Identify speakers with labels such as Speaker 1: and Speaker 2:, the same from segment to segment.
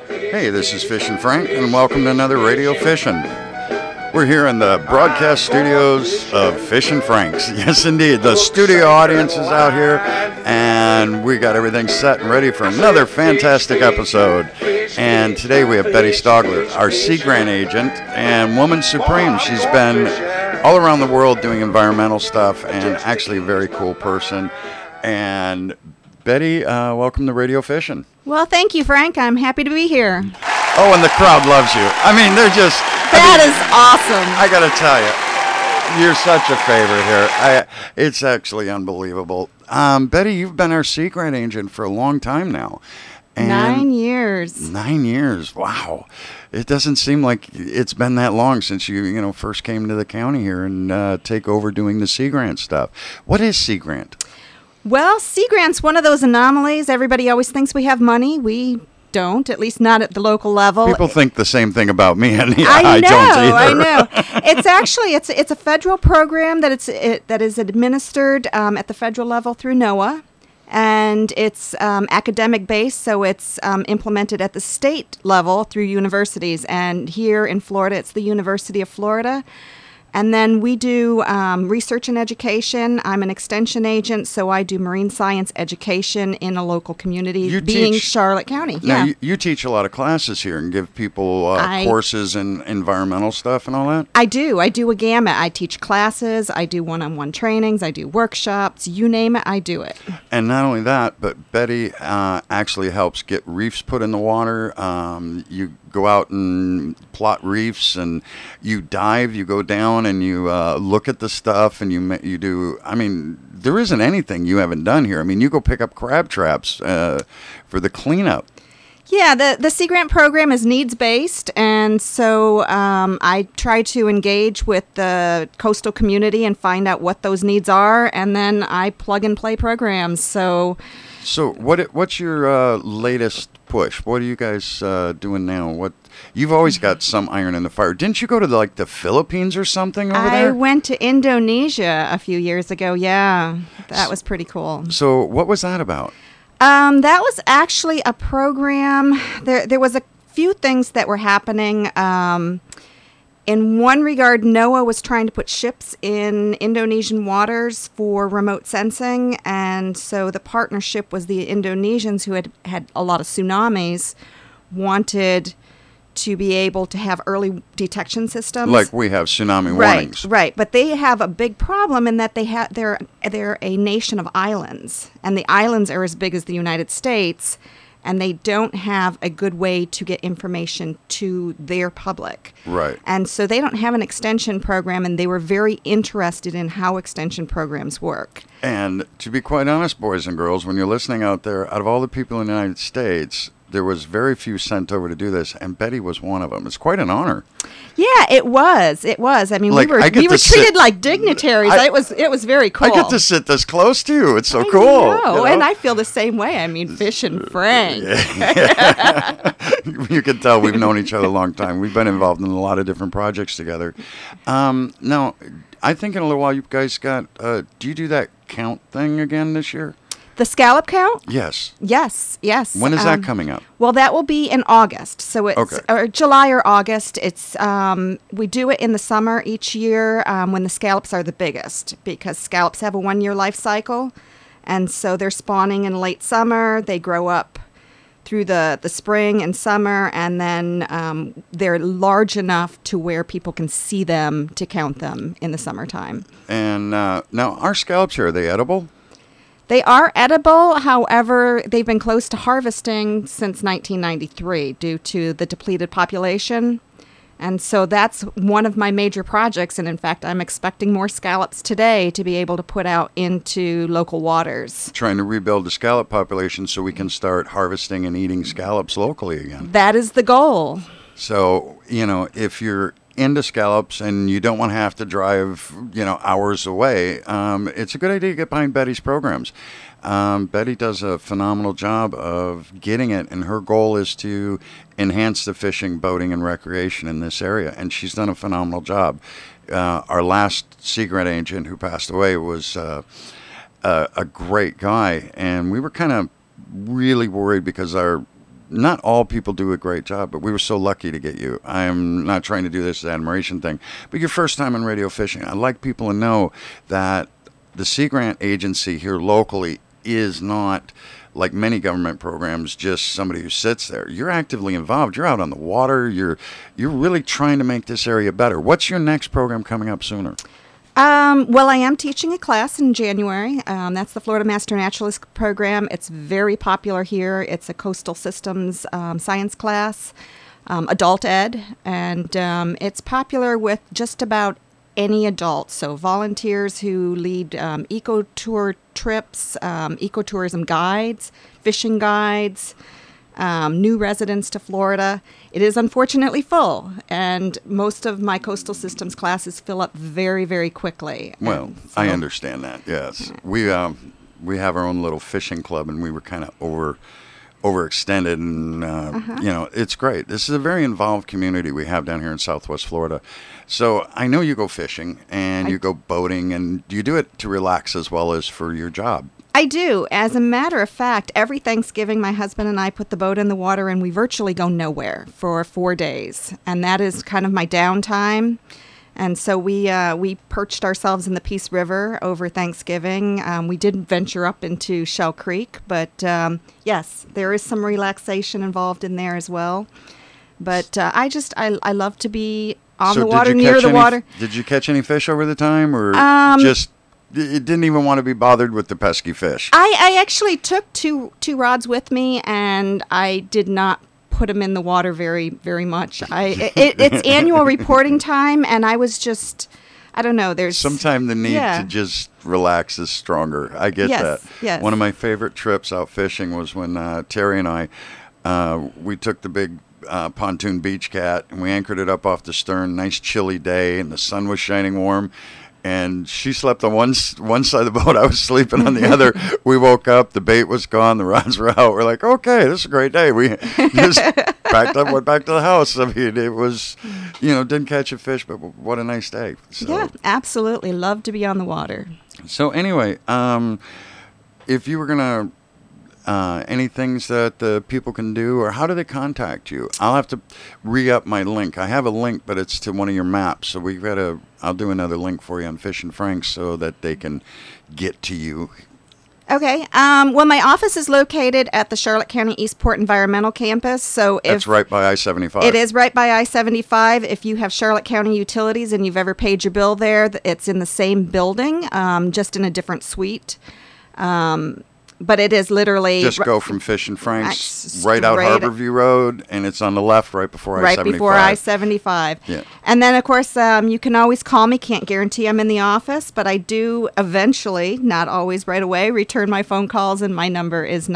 Speaker 1: Hey, this is Fishin' Frank, and welcome to another Radio Fishin'. We're here in the broadcast studios of Fishin' Franks. Yes, indeed. The studio audience is out here, and we got everything set and ready for another fantastic episode. And today we have Betty Stogler, our Sea Grant agent and Woman Supreme. She's been all around the world doing environmental stuff, and actually a very cool person. And Betty, welcome to Radio Fishin'.
Speaker 2: Well, thank you, Frank. I'm happy to be here.
Speaker 1: Oh, and the crowd loves you. I mean, they're just...
Speaker 2: That is awesome.
Speaker 1: I got to tell you, you're such a favorite here. It's actually unbelievable. Betty, you've been our Sea Grant agent for a long time now. And
Speaker 2: 9 years.
Speaker 1: 9 years. Wow. It doesn't seem like it's been that long since you first came to the county here and take over doing the Sea Grant stuff. What is Sea Grant?
Speaker 2: Well, Sea Grant's one of those anomalies. Everybody always thinks we have money. We don't, at least not at the local level.
Speaker 1: People think the same thing about me, and
Speaker 2: I
Speaker 1: don't either.
Speaker 2: I know. It's actually it's a federal program that is administered at the federal level through NOAA, and it's academic based, so it's implemented at the state level through universities. And here in Florida, it's the University of Florida. And then we do research and education. I'm an extension agent, so I do marine science education in a local community, Charlotte County.
Speaker 1: Now, you teach a lot of classes here and give people courses in environmental stuff and all that?
Speaker 2: I do. I do a gamut. I teach classes. I do one-on-one trainings. I do workshops. You name it, I do it.
Speaker 1: And not only that, but Betty actually helps get reefs put in the water. You go out and plot reefs, and you dive, you go down, and you look at the stuff, and you do. I mean, there isn't anything you haven't done here. I mean, you go pick up crab traps for the cleanup.
Speaker 2: Yeah, the Sea Grant program is needs-based, and so I try to engage with the coastal community and find out what those needs are, and then I plug-and-play programs. So
Speaker 1: what's your latest push? What are you guys doing now? You've always got some iron in the fire. Didn't you go to the Philippines or something over there?
Speaker 2: I went to Indonesia a few years ago. Yeah, that was pretty cool.
Speaker 1: So what was that about?
Speaker 2: That was actually a program. There was a few things that were happening. In one regard, NOAA was trying to put ships in Indonesian waters for remote sensing, and so the partnership was the Indonesians, who had a lot of tsunamis, wanted to be able to have early detection systems.
Speaker 1: Like we have tsunami warnings.
Speaker 2: Right. But they have a big problem in that they're a nation of islands, and the islands are as big as the United States, and they don't have a good way to get information to their public.
Speaker 1: Right.
Speaker 2: And so they don't have an extension program, and they were very interested in how extension programs work.
Speaker 1: And to be quite honest, boys and girls, when you're listening out there, out of all the people in the United States, there was very few sent over to do this, and Betty was one of them. It's quite an honor.
Speaker 2: Yeah, it was. I mean, we were treated like dignitaries. It was very cool.
Speaker 1: I get to sit this close to you. It's so cool.
Speaker 2: And I feel the same way. I mean, Fishin' Frank.
Speaker 1: You can tell we've known each other a long time. We've been involved in a lot of different projects together. Now, I think in a little while you guys got. Do you do that count thing again this year?
Speaker 2: The scallop count?
Speaker 1: Yes.
Speaker 2: Yes.
Speaker 1: When is that coming up?
Speaker 2: Well, that will be in August. So it's or July or August. It's we do it in the summer each year when the scallops are the biggest, because scallops have a 1-year life cycle, and so they're spawning in late summer. They grow up through the spring and summer, and then they're large enough to where people can see them to count them in the summertime.
Speaker 1: And now, our scallops here, are they edible?
Speaker 2: They are edible. However, they've been close to harvesting since 1993 due to the depleted population. And so that's one of my major projects. And in fact, I'm expecting more scallops today to be able to put out into local waters.
Speaker 1: Trying to rebuild the scallop population so we can start harvesting and eating scallops locally again.
Speaker 2: That is the goal.
Speaker 1: So, if you're into scallops and you don't want to have to drive, hours away, it's a good idea to get behind Betty's programs. Betty does a phenomenal job of getting it, and her goal is to enhance the fishing, boating, and recreation in this area, and she's done a phenomenal job. Our last Sea Grant agent who passed away was a great guy, and we were kind of really worried because our not all people do a great job, but we were so lucky to get you. I'm not trying to do this as an admiration thing, but your first time in radio fishing. I'd like people to know that the Sea Grant Agency here locally is not, like many government programs, just somebody who sits there. You're actively involved. You're out on the water. You're really trying to make this area better. What's your next program coming up sooner?
Speaker 2: Well, I am teaching a class in January. That's the Florida Master Naturalist Program. It's very popular here. It's a coastal systems science class, adult ed, and it's popular with just about any adult. So volunteers who lead eco-tour trips, ecotourism guides, fishing guides, new residents to Florida. It is unfortunately full, and most of my coastal systems classes fill up very, very quickly.
Speaker 1: Well, I understand that, yes. We have our own little fishing club, and we were kind of overextended, and it's great. This is a very involved community we have down here in Southwest Florida. So I know you go fishing and you go boating, and you do it to relax as well as for your job.
Speaker 2: I do. As a matter of fact, every Thanksgiving, my husband and I put the boat in the water, and we virtually go nowhere for 4 days, and that is kind of my downtime. And so we perched ourselves in the Peace River over Thanksgiving. We did venture up into Shell Creek, but yes, there is some relaxation involved in there as well. But I love to be on the water, near the water.
Speaker 1: Did you catch any fish over the time, or just it didn't even want to be bothered with the pesky fish?
Speaker 2: I actually took two rods with me, and I did not put them in the water very, very much. It's annual reporting time, and I was just, I don't know. There's
Speaker 1: sometimes the need to just relax is stronger. I get that.
Speaker 2: Yes.
Speaker 1: One of my favorite trips out fishing was when Terry and I we took the big pontoon beach cat, and we anchored it up off the stern. Nice chilly day, and the sun was shining warm. And she slept on one side of the boat. I was sleeping on the other. We woke up. The bait was gone. The rods were out. We're like, okay, this is a great day. We just packed up, went back to the house. I mean, it was, didn't catch a fish, but what a nice day. So.
Speaker 2: Yeah, absolutely. Love to be on the water.
Speaker 1: So anyway, if you were going to, any things that the people can do, or how do they contact you? I'll have to re-up my link. I have a link, but it's to one of your maps. So I'll do another link for you on Fishin' Franks so that they can get to you.
Speaker 2: Okay. Well, my office is located at the Charlotte County Eastport Environmental Campus. So
Speaker 1: that's right by I-75.
Speaker 2: It is right by I-75. If you have Charlotte County Utilities and you've ever paid your bill there, it's in the same building, just in a different suite. But it is literally...
Speaker 1: Just go from Fishin' Franks right out Harborview Road, and it's on the left right before I-75.
Speaker 2: Right before I-75.
Speaker 1: Yeah.
Speaker 2: And then, of course, you can always call me. Can't guarantee I'm in the office, but I do eventually, not always right away, return my phone calls, and my number is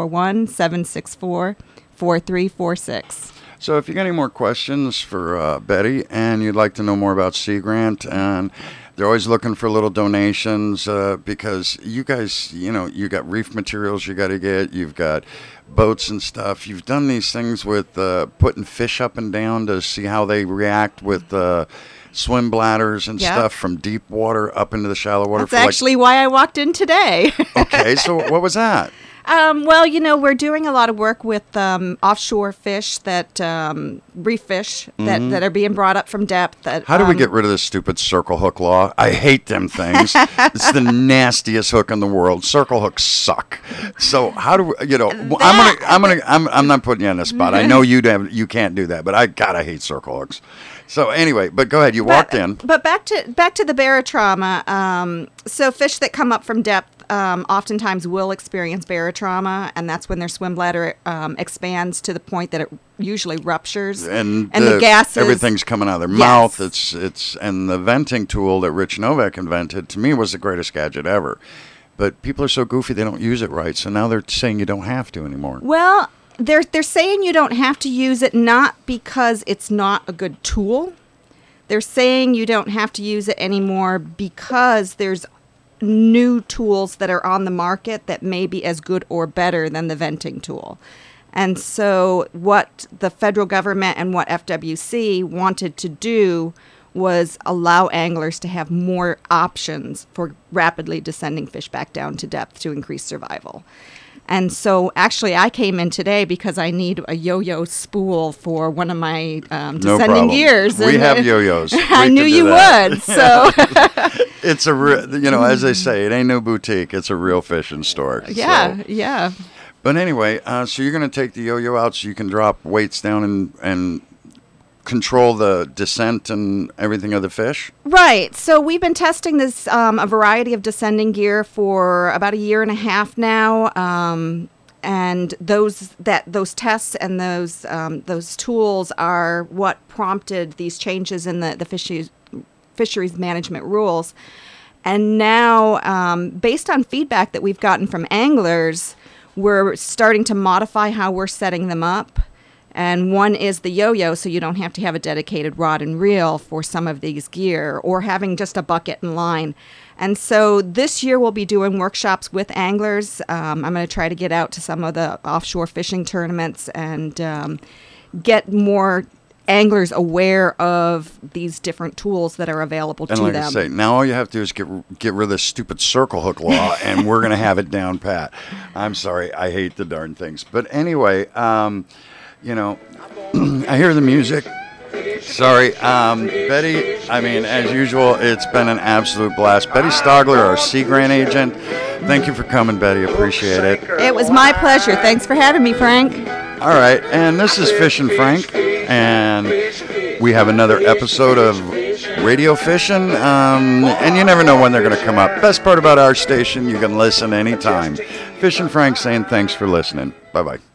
Speaker 2: 941-764-4346.
Speaker 1: So if you got any more questions for Betty, and you'd like to know more about Sea Grant, and... they're always looking for little donations because you guys, you got reef materials you got to get. You've got boats and stuff. You've done these things with putting fish up and down to see how they react with swim bladders and stuff from deep water up into the shallow water.
Speaker 2: That's actually why I walked in today.
Speaker 1: Okay, so what was that?
Speaker 2: Well, we're doing a lot of work with offshore fish that reef fish that are being brought up from depth.
Speaker 1: How do we get rid of this stupid circle hook law? I hate them things. It's the nastiest hook in the world. Circle hooks suck. So how do we, I'm not putting you on the spot. I know you can't do that, but I hate circle hooks. So anyway, but go ahead. You walked in.
Speaker 2: But back to the barotrauma. So fish that come up from depth oftentimes will experience barotrauma, and that's when their swim bladder expands to the point that it usually ruptures, and the gases,
Speaker 1: everything's coming out of their mouth. It's and the venting tool that Rich Novak invented, to me, was the greatest gadget ever. But people are so goofy they don't use it right, so now they're saying you don't have to anymore.
Speaker 2: Well, they're saying you don't have to use it, not because it's not a good tool. They're saying you don't have to use it anymore because there's new tools that are on the market that may be as good or better than the venting tool. And so what the federal government and what FWC wanted to do was allow anglers to have more options for rapidly descending fish back down to depth to increase survival. And so actually I came in today because I need a yo-yo spool for one of my
Speaker 1: No
Speaker 2: descending
Speaker 1: problem.
Speaker 2: gears.
Speaker 1: We have yo-yos.
Speaker 2: I
Speaker 1: We
Speaker 2: knew
Speaker 1: can do
Speaker 2: you
Speaker 1: that.
Speaker 2: would. So
Speaker 1: It's as they say, it ain't no boutique. It's a real fishing store.
Speaker 2: yeah,
Speaker 1: So.
Speaker 2: yeah.
Speaker 1: But anyway, so you're going to take the yo-yo out so you can drop weights down and control the descent and everything of the fish?
Speaker 2: Right. So we've been testing this a variety of descending gear for about a year and a half now, and those tests and those tools are what prompted these changes in the fisheries management rules. And now, based on feedback that we've gotten from anglers, we're starting to modify how we're setting them up. And one is the yo-yo, so you don't have to have a dedicated rod and reel for some of these gear, or having just a bucket and line. And so this year we'll be doing workshops with anglers. I'm going to try to get out to some of the offshore fishing tournaments and get more anglers aware of these different tools that are available to
Speaker 1: And
Speaker 2: them.
Speaker 1: like I say, now all you have to do is get rid of this stupid circle hook law, and we're going to have it down pat. I'm sorry, I hate the darn things. But anyway, I hear the music. Sorry, Betty, as usual, it's been an absolute blast. Betty Stogler, our Sea Grant agent. Thank you for coming, Betty. Appreciate it.
Speaker 2: It was my pleasure. Thanks for having me, Frank.
Speaker 1: All right, and this is Fishin' Frank, and we have another episode of Radio Fishing, and you never know when they're going to come up. Best part about our station, you can listen anytime. Fishin' Frank saying thanks for listening. Bye-bye.